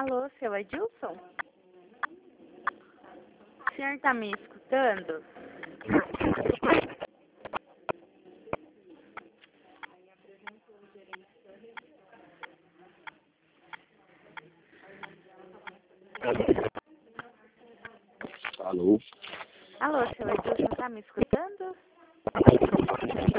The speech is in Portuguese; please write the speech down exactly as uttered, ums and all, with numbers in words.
Alô, seu Edilson? O senhor está me escutando? Alô? Alô, seu Edilson, está me escutando?